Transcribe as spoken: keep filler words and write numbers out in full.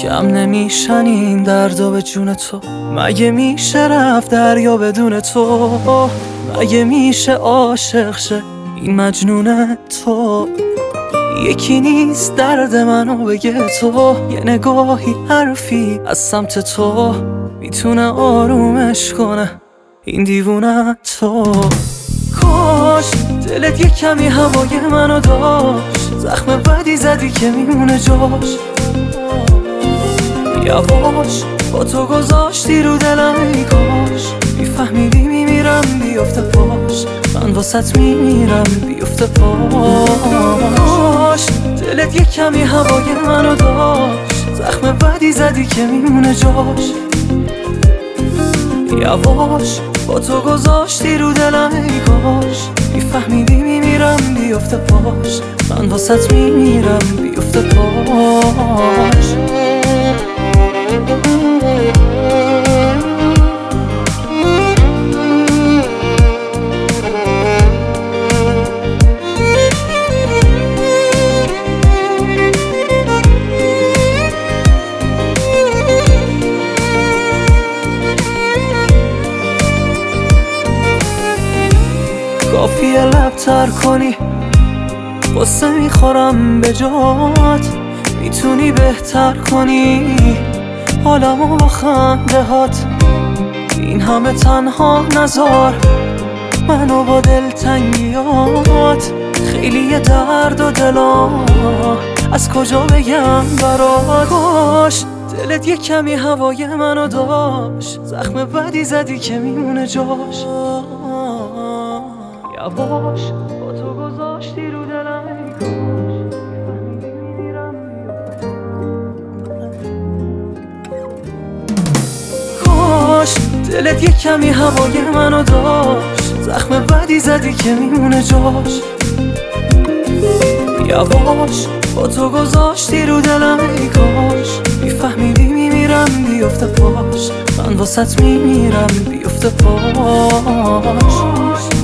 کم نمیشن این دردا به جون تو. مگه میشه رفت دریا بدون تو؟ مگه میشه عاشق شه این مجنون تو؟ یکی نیست درد منو بگه تو. یه نگاهی حرفی از سمت تو میتونه آرومش کنه این دیوونه تو. کاش دلت یه کمی هوای منو داشت، زخم بدی زدی که میمونه جاش. یواش با تو گذاشتی رو دلم، ای کاش میفهمیدی میمیرم بیفته پاش. من واسط میمیرم بیفته پاش. دلت یه کمی هوای منو داشت، زخم بدی زدی که میمونه جاش. یواش با تو گذاشتی رو دلم، ای کاش میفهمیدی میمیرم بیفته پاش. من واسط میمیرم بیفته پاش. کافیه لب تر کنی، قصه میخورم به جات. میتونی بهتر کنی حالمو با خنده هات. این همه تنها نذار منو با دلتنگیات. خیلی درد و دلا از کجا بگم برات. کاش دلت یه کمی هوای منو داشت، زخم بدی زدی که میمونه جاش. یواش با تو گذاشتی رو دلم، ای کاش. کاش دلت یه کمی هوای منو داشت، زخم بدی زدی که میمونه جاش. یواش با تو گذاشتی رو دلم، ای کاش میفهمیدی میمیرم بیفته پاش. من واسط میمیرم بیفته پاش.